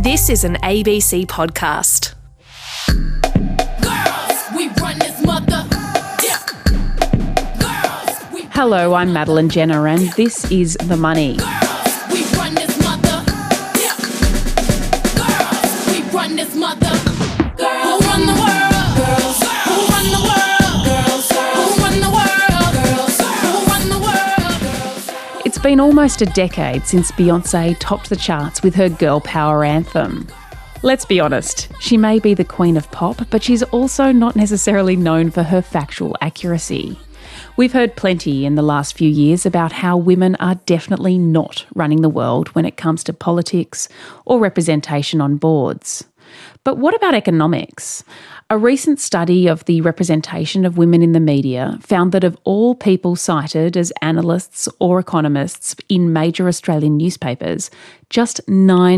This is an ABC podcast. Hello, I'm Madeline Jenner and this is The Money. It's been almost a decade since Beyoncé topped the charts with her girl power anthem. Let's be honest, she may be the queen of pop, but she's also not necessarily known for her factual accuracy. We've heard plenty in the last few years about how women are definitely not running the world when it comes to politics or representation on boards. But what about economics? A recent study of the representation of women in the media found that of all people cited as analysts or economists in major Australian newspapers, just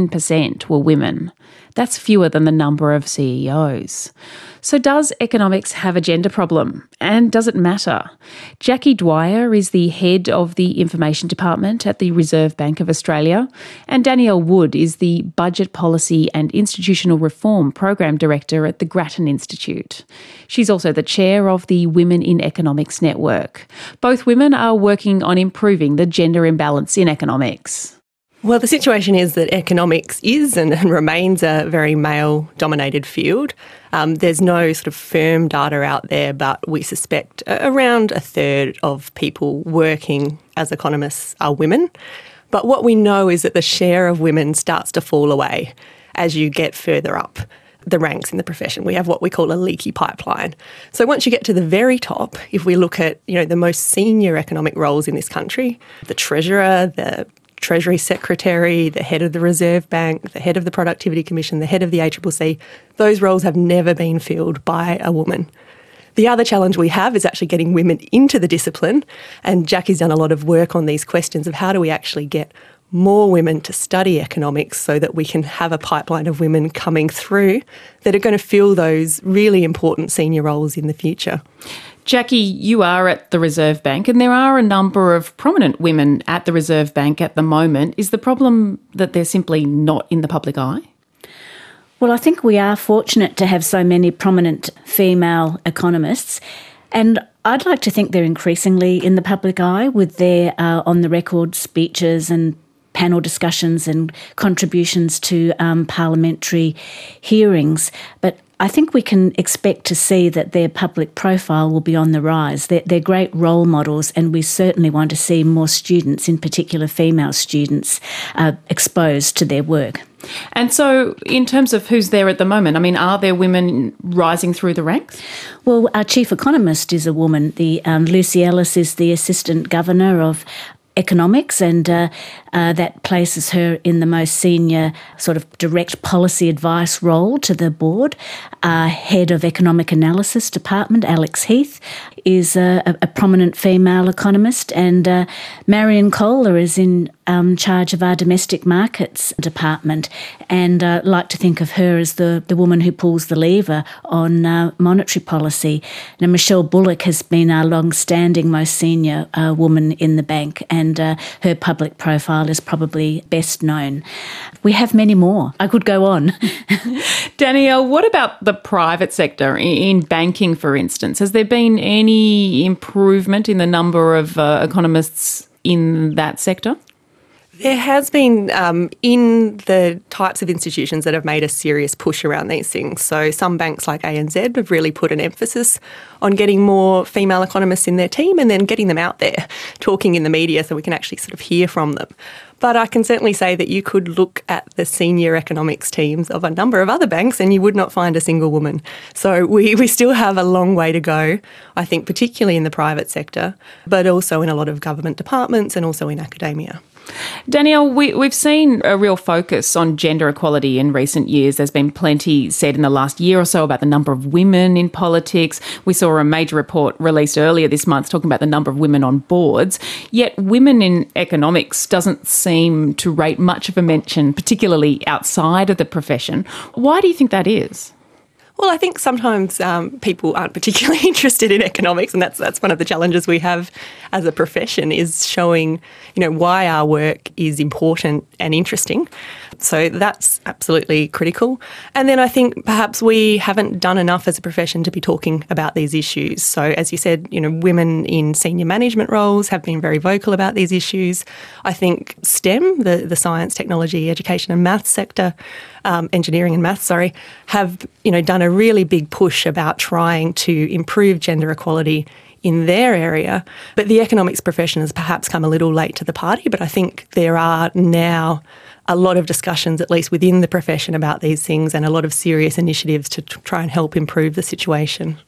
9% were women. That's fewer than the number of CEOs. So does economics have a gender problem? And does it matter? Jackie Dwyer is the head of the Information Department at the Reserve Bank of Australia, and Danielle Wood is the Budget Policy and Institutional Reform Program Director at the Grattan Institute. She's also the chair of the Women in Economics Network. Both women are working on improving the gender imbalance in economics. Well, the situation is that economics is and remains a very male-dominated field. There's no sort of firm data out there, but we suspect around a third of people working as economists are women. But what we know is that the share of women starts to fall away as you get further up the ranks in the profession. We have what we call a leaky pipeline. So once you get to the very top, if we look at, the most senior economic roles in this country, the treasurer, the Treasury Secretary, the head of the Reserve Bank, the head of the Productivity Commission, the head of the ACCC, those roles have never been filled by a woman. The other challenge we have is actually getting women into the discipline, and Jackie's done a lot of work on these questions of how do we actually get more women to study economics so that we can have a pipeline of women coming through that are going to fill those really important senior roles in the future. Jackie, you are at the Reserve Bank and there are a number of prominent women at the Reserve Bank at the moment. Is the problem that they're simply not in the public eye? Well, I think we are fortunate to have so many prominent female economists, and I'd like to think they're increasingly in the public eye with their on-the-record speeches and panel discussions and contributions to parliamentary hearings. But I think we can expect to see that their public profile will be on the rise. They're great role models, and we certainly want to see more students, in particular female students, exposed to their work. And so in terms of who's there at the moment, are there women rising through the ranks? Well, our chief economist is a woman. Lucy Ellis is the assistant governor of economics, and that places her in the most senior sort of direct policy advice role to the board. Head of Economic Analysis Department, Alex Heath, is a prominent female economist, and Marion Kohler is in charge of our Domestic Markets Department, and like to think of her as the woman who pulls the lever on monetary policy. Now, Michelle Bullock has been our long-standing most senior woman in the bank, and her public profile is probably best known. We have many more. I could go on. Danielle, what about the private sector in banking, for instance? Has there been any improvement in the number of economists in that sector? There has been in the types of institutions that have made a serious push around these things. So some banks like ANZ have really put an emphasis on getting more female economists in their team and then getting them out there talking in the media so we can actually sort of hear from them. But I can certainly say that you could look at the senior economics teams of a number of other banks and you would not find a single woman. So we still have a long way to go, I think, particularly in the private sector, but also in a lot of government departments and also in academia. Danielle, we've seen a real focus on gender equality in recent years. There's been plenty said in the last year or so about the number of women in politics. We saw a major report released earlier this month talking about the number of women on boards. Yet women in economics doesn't seem to rate much of a mention, particularly outside of the profession. Why do you think that is? Well, I think sometimes people aren't particularly interested in economics, and that's one of the challenges we have as a profession, is showing, why our work is important and interesting. So that's absolutely critical. And then I think perhaps we haven't done enough as a profession to be talking about these issues. So as you said, women in senior management roles have been very vocal about these issues. I think STEM, the science, technology, education and maths sector, engineering and maths, have done a really big push about trying to improve gender equality in their area. But the economics profession has perhaps come a little late to the party, but I think there are now a lot of discussions, at least within the profession, about these things and a lot of serious initiatives to try and help improve the situation.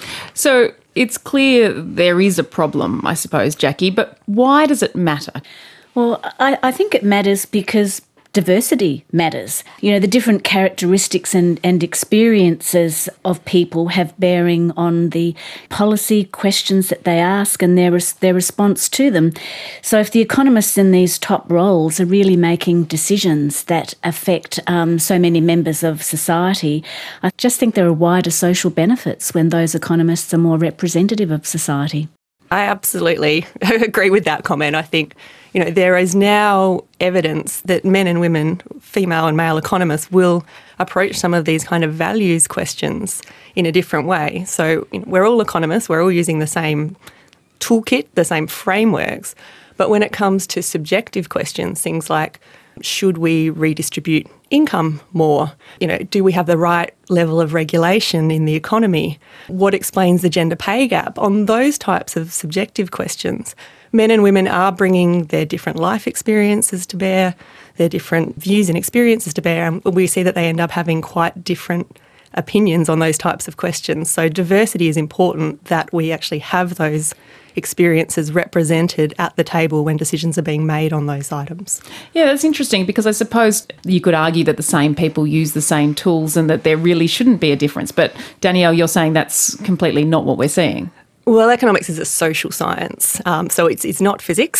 So it's clear there is a problem, I suppose, Jackie, but why does it matter? Well, I think it matters because diversity matters. The different characteristics and experiences of people have bearing on the policy questions that they ask and their response to them. So if the economists in these top roles are really making decisions that affect so many members of society, I just think there are wider social benefits when those economists are more representative of society. I absolutely agree with that comment. I think, there is now evidence that men and women, female and male economists, will approach some of these kind of values questions in a different way. So we're all economists, we're all using the same toolkit, the same frameworks. But when it comes to subjective questions, things like, should we redistribute income more? Do we have the right level of regulation in the economy? What explains the gender pay gap? On those types of subjective questions, men and women are bringing their different life experiences to bear, their different views and experiences to bear, and we see that they end up having quite different opinions on those types of questions. So diversity is important, that we actually have those experiences represented at the table when decisions are being made on those items. Yeah, that's interesting, because I suppose you could argue that the same people use the same tools and that there really shouldn't be a difference. But Danielle, you're saying that's completely not what we're seeing. Well, economics is a social science, so it's not physics.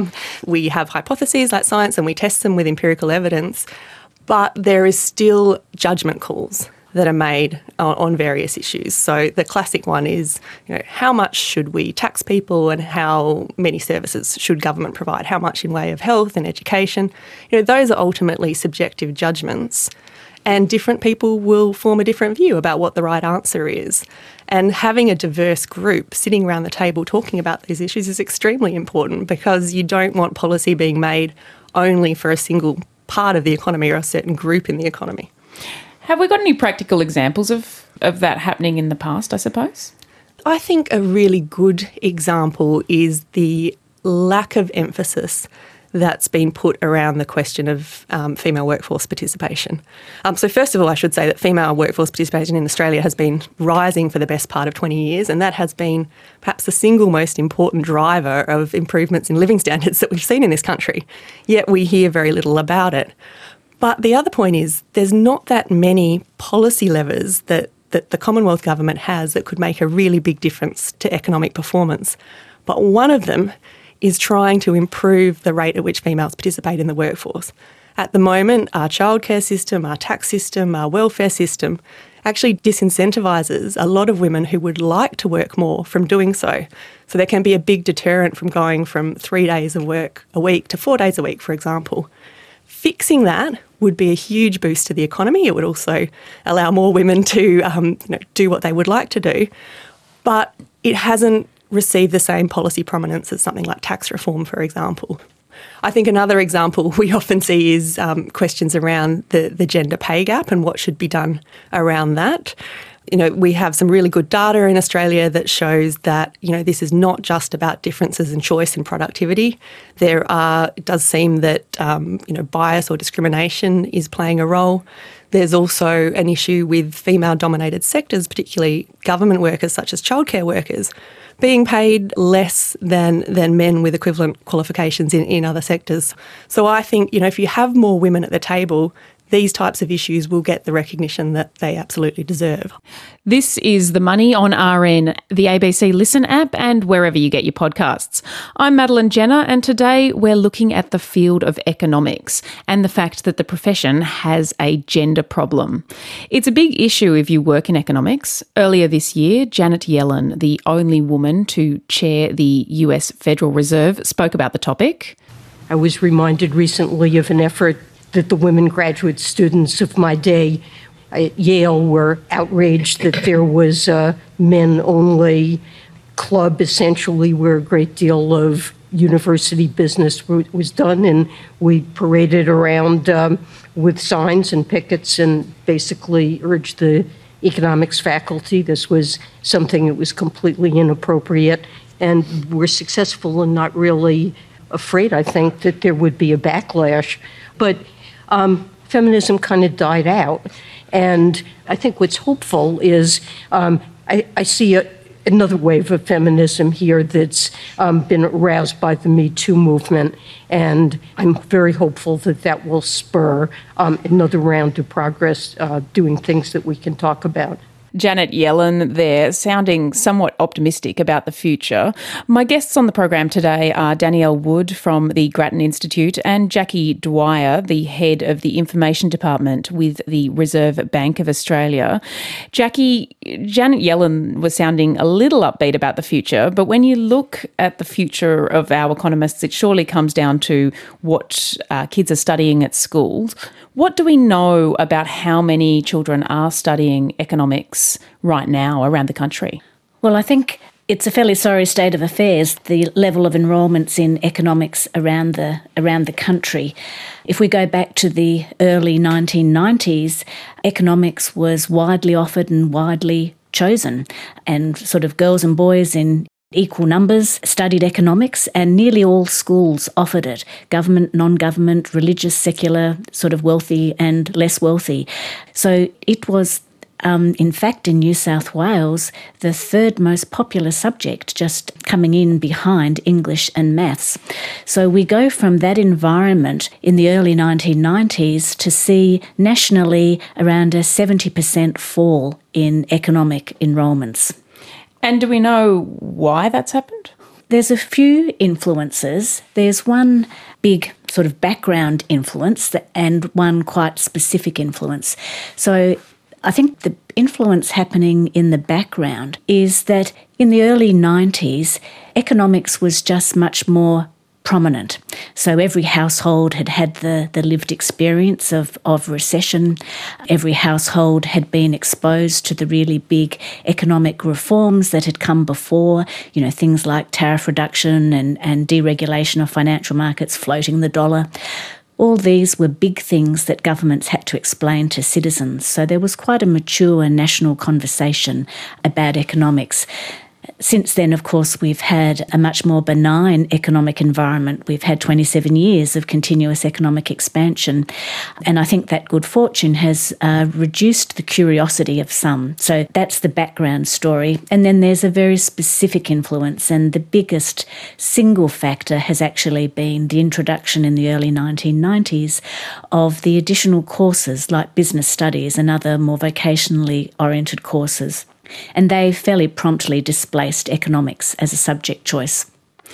We have hypotheses like science and we test them with empirical evidence, but there is still judgment calls that are made on various issues. So the classic one is, how much should we tax people and how many services should government provide? How much in way of health and education? Those are ultimately subjective judgments, and different people will form a different view about what the right answer is. And having a diverse group sitting around the table talking about these issues is extremely important, because you don't want policy being made only for a single part of the economy or a certain group in the economy. Have we got any practical examples of that happening in the past, I suppose? I think a really good example is the lack of emphasis that's been put around the question of female workforce participation. So first of all, I should say that female workforce participation in Australia has been rising for the best part of 20 years, and that has been perhaps the single most important driver of improvements in living standards that we've seen in this country. Yet we hear very little about it. But the other point is there's not that many policy levers that the Commonwealth Government has that could make a really big difference to economic performance. But one of them is trying to improve the rate at which females participate in the workforce. At the moment, our childcare system, our tax system, our welfare system actually disincentivises a lot of women who would like to work more from doing so. So there can be a big deterrent from going from 3 days of work a week to 4 days a week, for example. Fixing that would be a huge boost to the economy. It would also allow more women to do what they would like to do. But it hasn't received the same policy prominence as something like tax reform, for example. I think another example we often see is questions around the gender pay gap and what should be done around that. We have some really good data in Australia that shows that, this is not just about differences in choice and productivity. It does seem that, bias or discrimination is playing a role. There's also an issue with female-dominated sectors, particularly government workers such as childcare workers, being paid less than men with equivalent qualifications in other sectors. So I think, if you have more women at the table, these types of issues will get the recognition that they absolutely deserve. This is The Money on RN, the ABC Listen app, and wherever you get your podcasts. I'm Madeline Jenner, and today we're looking at the field of economics and the fact that the profession has a gender problem. It's a big issue if you work in economics. Earlier this year, Janet Yellen, the only woman to chair the US Federal Reserve, spoke about the topic. I was reminded recently of an effort that the women graduate students of my day at Yale were outraged that there was a men-only club, essentially, where a great deal of university business was done, and we paraded around with signs and pickets and basically urged the economics faculty. This was something that was completely inappropriate, and we're successful and not really afraid, I think, that there would be a backlash. But feminism kind of died out, and I think what's hopeful is I see another wave of feminism here that's been aroused by the Me Too movement, and I'm very hopeful that that will spur another round of progress, doing things that we can talk about. Janet Yellen there, sounding somewhat optimistic about the future. My guests on the program today are Danielle Wood from the Grattan Institute and Jackie Dwyer, the head of the Information Department with the Reserve Bank of Australia. Jackie, Janet Yellen was sounding a little upbeat about the future, but when you look at the future of our economists, it surely comes down to what kids are studying at schools. What do we know about how many children are studying economics right now around the country? Well, I think it's a fairly sorry state of affairs, the level of enrolments in economics around the country. If we go back to the early 1990s, economics was widely offered and widely chosen, and sort of girls and boys in equal numbers studied economics, and nearly all schools offered it. Government, non-government, religious, secular, sort of wealthy and less wealthy. So it was, in fact, in New South Wales, the third most popular subject, just coming in behind English and maths. So we go from that environment in the early 1990s to see nationally around a 70% fall in economic enrolments. And do we know why that's happened? There's a few influences. There's one big sort of background influence and one quite specific influence. So I think the influence happening in the background is that in the early 90s, economics was just much more prominent. So every household had had the lived experience of recession. Every household had been exposed to the really big economic reforms that had come before, things like tariff reduction and deregulation of financial markets, floating the dollar. All these were big things that governments had to explain to citizens. So there was quite a mature national conversation about economics. Since then, of course, we've had a much more benign economic environment. We've had 27 years of continuous economic expansion, and I think that good fortune has reduced the curiosity of some. So that's the background story. And then there's a very specific influence, and the biggest single factor has actually been the introduction in the early 1990s of the additional courses like business studies and other more vocationally oriented courses. And they fairly promptly displaced economics as a subject choice.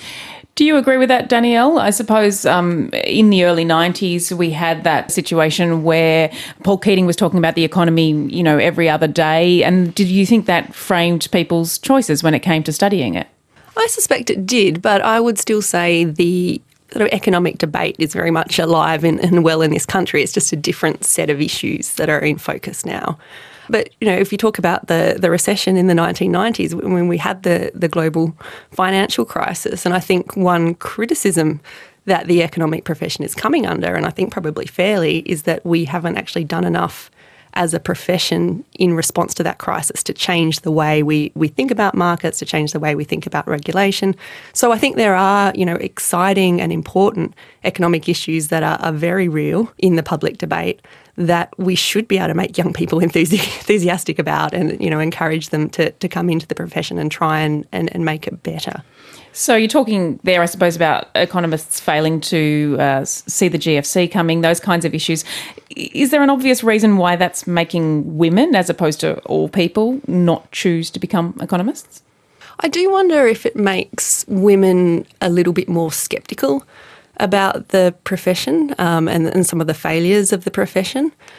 Do you agree with that, Danielle? I suppose in the early 90s we had that situation where Paul Keating was talking about the economy, every other day. And did you think that framed people's choices when it came to studying it? I suspect it did, but I would still say the sort of economic debate is very much alive and well in this country. It's just a different set of issues that are in focus now. But, if you talk about the recession in the 1990s, when we had the global financial crisis, and I think one criticism that the economic profession is coming under, and I think probably fairly, is that we haven't actually done enough as a profession in response to that crisis to change the way we think about markets, to change the way we think about regulation. So I think there are, exciting and important economic issues that are very real in the public debate that we should be able to make young people enthusiastic about and, encourage them to come into the profession and try and make it better. So you're talking there, I suppose, about economists failing to see the GFC coming, those kinds of issues. Is there an obvious reason why that's making women, as opposed to all people, not choose to become economists? I do wonder if it makes women a little bit more sceptical about the profession and some of the failures of the profession.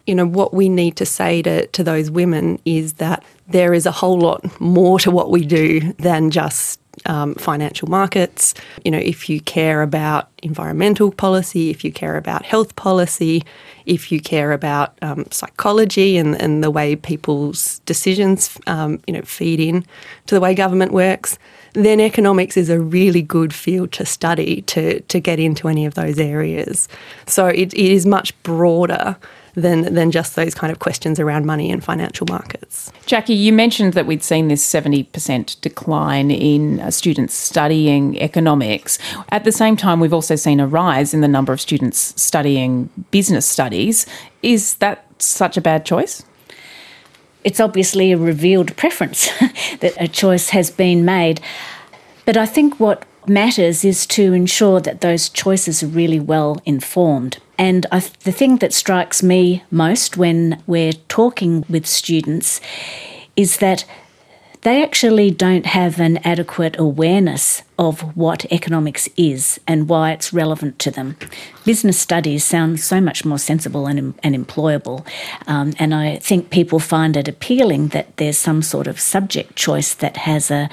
what we need to say to those women is that there is a whole lot more to what we do than just financial markets. If you care about environmental policy, if you care about health policy, if you care about psychology and the way people's decisions, feed in to the way government works, then economics is a really good field to study to get into any of those areas. So it is much broader than just those kind of questions around money and financial markets. Jackie, you mentioned that we'd seen this 70% decline in students studying economics. At the same time, we've also seen a rise in the number of students studying business studies. Is that such a bad choice? It's obviously a revealed preference that a choice has been made. But I think what matters is to ensure that those choices are really well informed. And the thing that strikes me most when we're talking with students is that they actually don't have an adequate awareness of what economics is and why it's relevant to them. Business studies sound so much more sensible and employable, and I think people find it appealing that there's some sort of subject choice that has a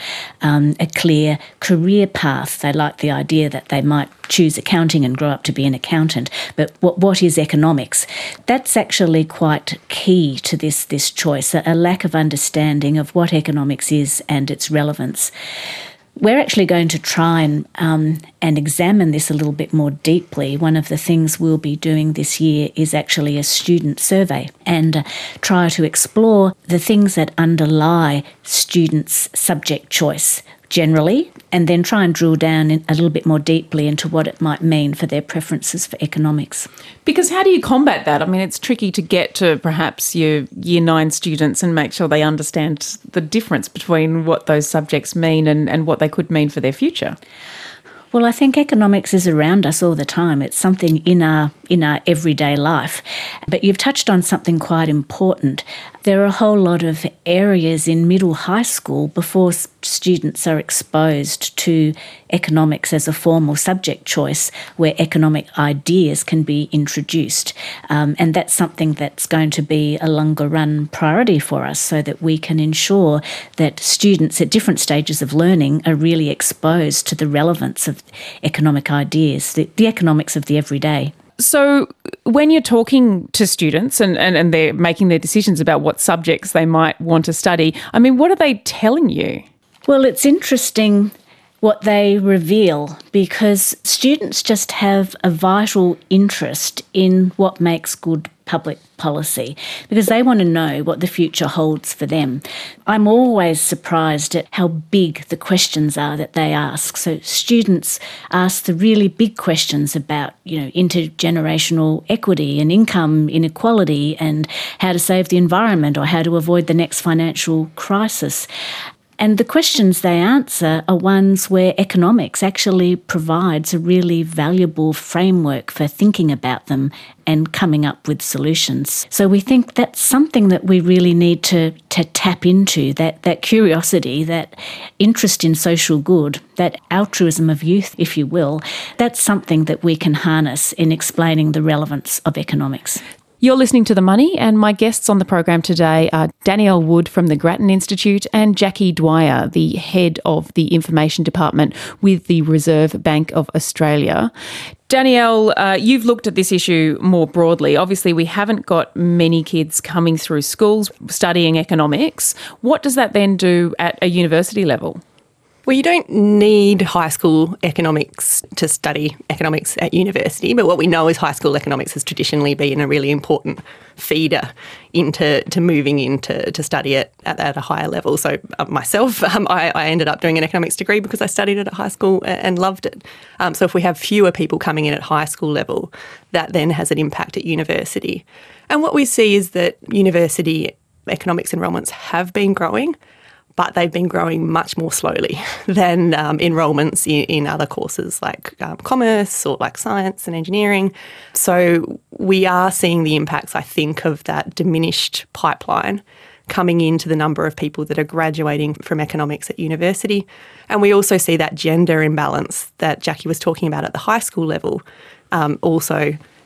clear career path. They like the idea that they might choose accounting and grow up to be an accountant, but what is economics? That's actually quite key to this choice, a lack of understanding of what economics is and its relevance. We're actually going to try and examine this a little bit more deeply. One of the things we'll be doing this year is actually a student survey and try to explore the things that underlie students' subject choice generally, and then try and drill down a little bit more deeply into what it might mean for their preferences for economics. Because how do you combat that? I mean, it's tricky to get to perhaps your Year 9 students and make sure they understand the difference between what those subjects mean and what they could mean for their future. Well, I think economics is around us all the time. It's something in our everyday life. But you've touched on something quite important. There are a whole lot of areas in middle high school before students are exposed to economics as a formal subject choice where economic ideas can be introduced. And that's something that's going to be a longer run priority for us so that we can ensure that students at different stages of learning are really exposed to the relevance of economic ideas, the economics of the everyday. So when you're talking to students and they're making their decisions about what subjects they might want to study, I mean, what are they telling you? Well, it's interesting what they reveal because students just have a vital interest in what makes good public policy because they want to know what the future holds for them. I'm always surprised at how big the questions are that they ask. So students ask the really big questions about, intergenerational equity and income inequality and how to save the environment or how to avoid the next financial crisis. And the questions they answer are ones where economics actually provides a really valuable framework for thinking about them and coming up with solutions. So we think that's something that we really need to tap into, that curiosity, that interest in social good, that altruism of youth, if you will. That's something that we can harness in explaining the relevance of economics. You're listening to The Money, and my guests on the program today are Danielle Wood from the Grattan Institute and Jackie Dwyer, the head of the Information Department with the Reserve Bank of Australia. Danielle, you've looked at this issue more broadly. Obviously, we haven't got many kids coming through schools studying economics. What does that then do at a university level? Well, you don't need high school economics to study economics at university, but what we know is high school economics has traditionally been a really important feeder into moving into study it at a higher level. So myself, I ended up doing an economics degree because I studied it at high school and loved it. So if we have fewer people coming in at high school level, that then has an impact at university. And what we see is that university economics enrolments have been growing, but they've been growing much more slowly than enrolments in other courses like commerce or like science and engineering. So we are seeing the impacts, I think, of that diminished pipeline coming into the number of people that are graduating from economics at university. And we also see that gender imbalance that Jackie was talking about at the high school level also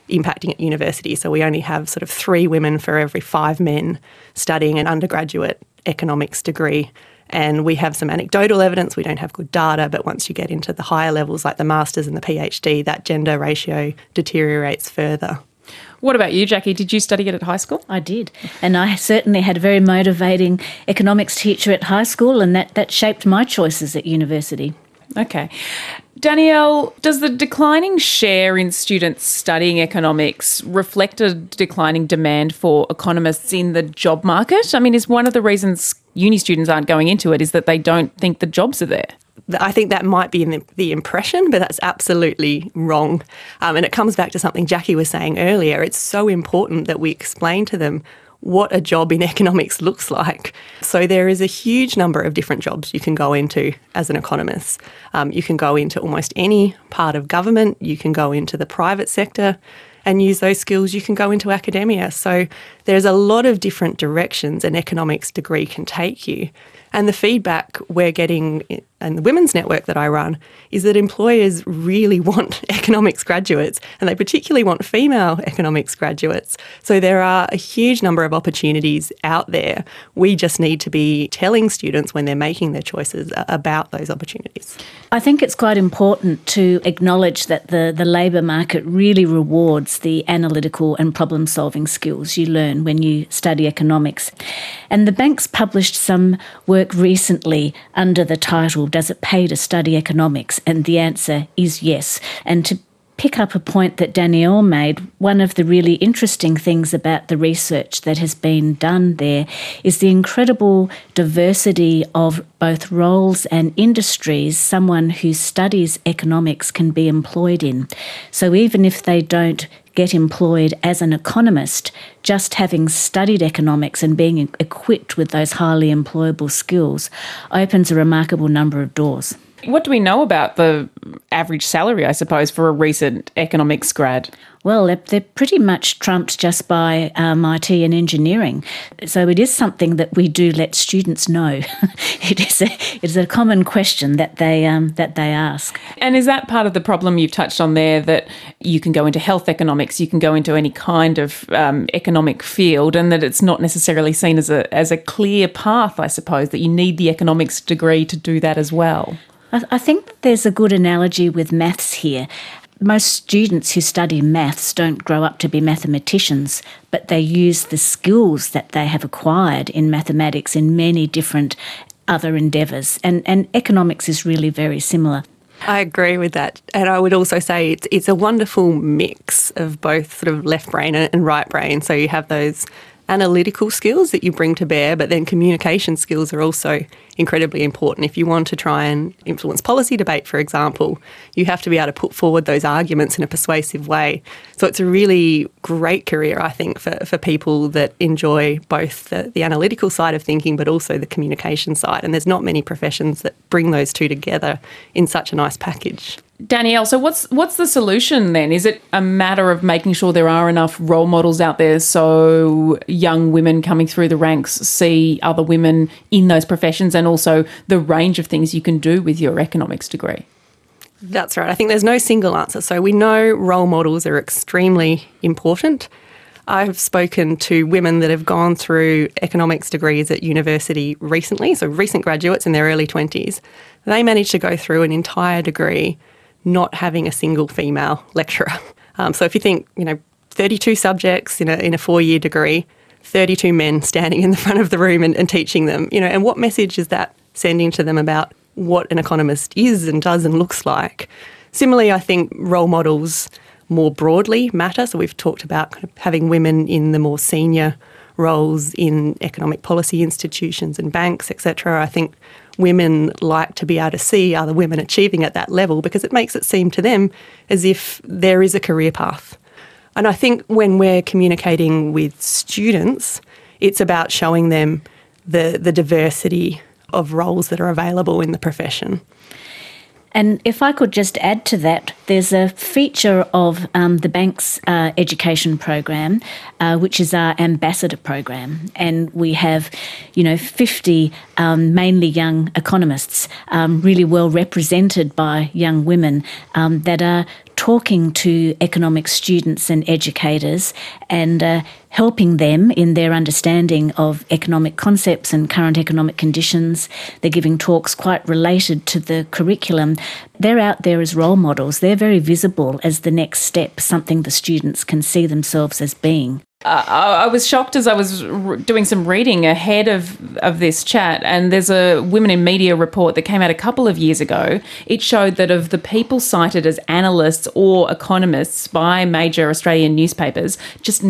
impacting at university. So we only have sort of 3 women for every 5 men studying an undergraduate economics degree. And we have some anecdotal evidence. We don't have good data, but once you get into the higher levels like the master's and the PhD, that gender ratio deteriorates further. What about you, Jackie? Did you study it at high school? I did. And I certainly had a very motivating economics teacher at high school, and that shaped my choices at university. Okay. Danielle, does the declining share in students studying economics reflect a declining demand for economists in the job market? I mean, is one of the reasons uni students aren't going into it is that they don't think the jobs are there? I think that might be the impression, but that's absolutely wrong. And it comes back to something Jackie was saying earlier. It's so important that we explain to them what a job in economics looks like. So there is a huge number of different jobs you can go into as an economist. You can go into almost any part of government. You can go into the private sector and use those skills. You can go into academia. So there's a lot of different directions an economics degree can take you. And the feedback we're getting in the Women's Network that I run is that employers really want economics graduates, and they particularly want female economics graduates. So there are a huge number of opportunities out there. We just need to be telling students when they're making their choices about those opportunities. I think it's quite important to acknowledge that the labour market really rewards the analytical and problem-solving skills you learn when you study economics. And the banks published some work recently under the title, "Does it pay to study economics?" And the answer is yes. And to pick up a point that Danielle made, one of the really interesting things about the research that has been done there is the incredible diversity of both roles and industries someone who studies economics can be employed in. So even if they don't get employed as an economist, just having studied economics and being equipped with those highly employable skills opens a remarkable number of doors. What do we know about the average salary, I suppose, for a recent economics grad? Well, they're pretty much trumped just by IT and engineering. So it is something that we do let students know. It is a common question that they ask. And is that part of the problem you've touched on there, that you can go into health economics, you can go into any kind of economic field, and that it's not necessarily seen as a clear path, I suppose, that you need the economics degree to do that as well? I think there's a good analogy with maths here. Most students who study maths don't grow up to be mathematicians, but they use the skills that they have acquired in mathematics in many different other endeavours. And economics is really very similar. I agree with that. And I would also say it's a wonderful mix of both sort of left brain and right brain. So you have those analytical skills that you bring to bear, but then communication skills are also incredibly important. If you want to try and influence policy debate, for example, you have to be able to put forward those arguments in a persuasive way. So it's a really great career, I think, for people that enjoy both the analytical side of thinking but also the communication side. And there's not many professions that bring those two together in such a nice package. Danielle, so what's the solution then? Is it a matter of making sure there are enough role models out there so young women coming through the ranks see other women in those professions, and also the range of things you can do with your economics degree? That's right. I think there's no single answer. So we know role models are extremely important. I've spoken to women that have gone through economics degrees at university recently, so recent graduates in their early 20s. They managed to go through an entire degree not having a single female lecturer. So if you think, 32 subjects in a 4-year degree, 32 men standing in the front of the room and teaching them, and what message is that sending to them about what an economist is and does and looks like? Similarly, I think role models more broadly matter. So we've talked about kind of having women in the more senior roles in economic policy institutions and banks, etc. I think women like to be able to see other women achieving at that level because it makes it seem to them as if there is a career path. And I think when we're communicating with students, it's about showing them the diversity of roles that are available in the profession. And if I could just add to that, there's a feature of the bank's education program, which is our ambassador program. And we have, 50 mainly young economists, really well represented by young women that are talking to economics students and educators and helping them in their understanding of economic concepts and current economic conditions. They're giving talks quite related to the curriculum. They're out there as role models. They're very visible as the next step, something the students can see themselves as being. I was shocked as I was doing some reading ahead of this chat, and there's a Women in Media report that came out a couple of years ago. It showed that of the people cited as analysts or economists by major Australian newspapers, just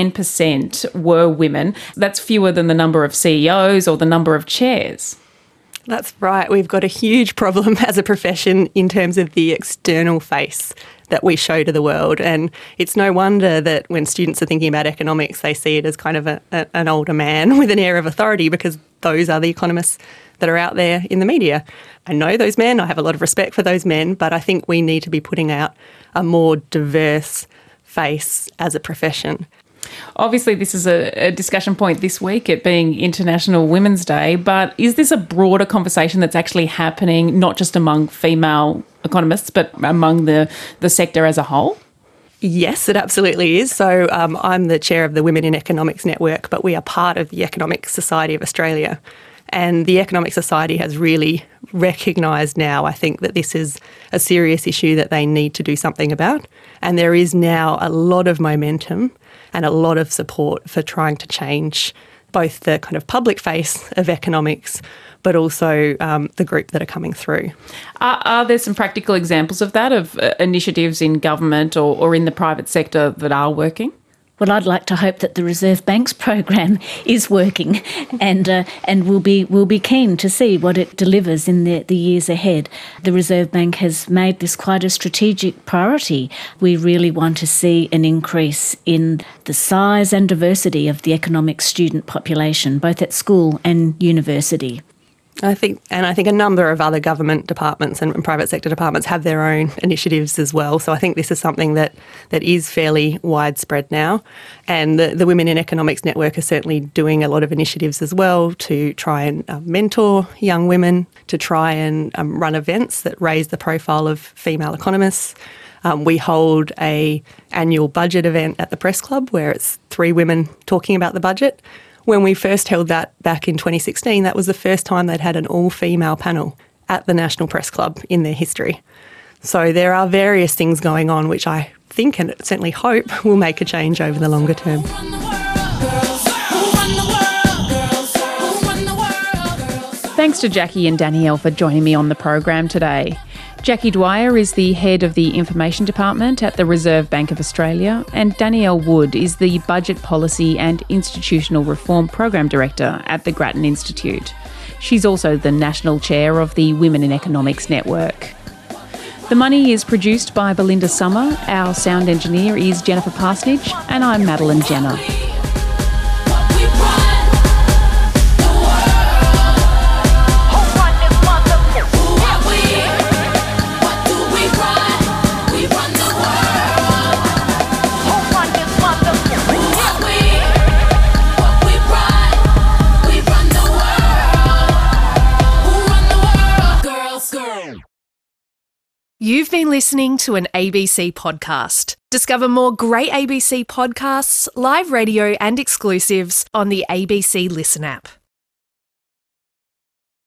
9% were women. That's fewer than the number of CEOs or the number of chairs. That's right. We've got a huge problem as a profession in terms of the external face that we show to the world. And it's no wonder that when students are thinking about economics, they see it as kind of an older man with an air of authority, because those are the economists that are out there in the media. I know those men. I have a lot of respect for those men, but I think we need to be putting out a more diverse face as a profession. Obviously, this is a discussion point this week, it being International Women's Day, but is this a broader conversation that's actually happening, not just among female economists, but among the sector as a whole? Yes, it absolutely is. So I'm the chair of the Women in Economics Network, but we are part of the Economic Society of Australia. And the Economic Society has really recognised now, I think, that this is a serious issue that they need to do something about. And there is now a lot of momentum and a lot of support for trying to change both the kind of public face of economics, but also the group that are coming through. Are there some practical examples of that, of initiatives in government or in the private sector that are working? Well, I'd like to hope that the Reserve Bank's program is working, and we'll be keen to see what it delivers in the years ahead. The Reserve Bank has made this quite a strategic priority. We really want to see an increase in the size and diversity of the economic student population, both at school and university. I think a number of other government departments and private sector departments have their own initiatives as well. So I think this is something that is fairly widespread now. And the Women in Economics Network are certainly doing a lot of initiatives as well to try and mentor young women, to try and run events that raise the profile of female economists. We hold an annual budget event at the Press Club where it's 3 women talking about the budget. When we first held that back in 2016, that was the first time they'd had an all-female panel at the National Press Club in their history. So there are various things going on which I think and certainly hope will make a change over the longer term. Thanks to Jackie and Danielle for joining me on the program today. Jackie Dwyer is the head of the Information Department at the Reserve Bank of Australia, and Danielle Wood is the Budget Policy and Institutional Reform Program Director at the Grattan Institute. She's also the National Chair of the Women in Economics Network. The Money is produced by Belinda Summer, our sound engineer is Jennifer Parsonage, and I'm Madeline Jenner. You've been listening to an ABC podcast. Discover more great ABC podcasts, live radio and exclusives on the ABC Listen app.